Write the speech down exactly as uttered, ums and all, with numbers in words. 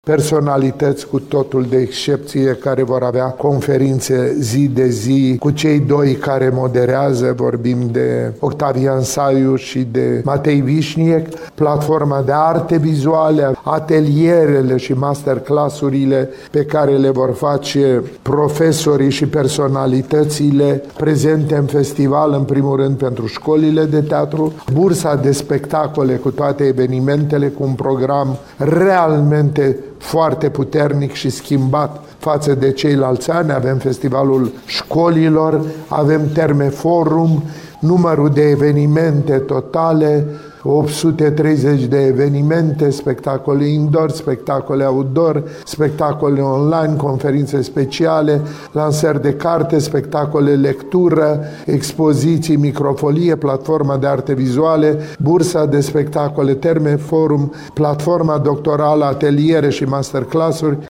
personalități cu totul de excepție care vor avea conferințe zi de zi cu cei doi care moderează, vorbim de Octavian Saiu și de Matei Vișniec, platforma de arte vizuale, atelierele și masterclass-urile pe care le vor face profesorii și personalitățile prezente în festival, în primul rând pentru școlile de teatru, bursa de spectacole cu toate evenimentele, cu un program realmente foarte puternic și schimbat față de ceilalți ani. Avem festivalul școlilor, avem Terme Forum, numărul de evenimente totale, opt sute treizeci de evenimente, spectacole indoor, spectacole outdoor, spectacole online, conferințe speciale, lansări de carte, spectacole lectură, expoziții, microfolie, platforma de arte vizuale, bursa de spectacole Terme Forum, platforma doctorală, ateliere și masterclass-uri.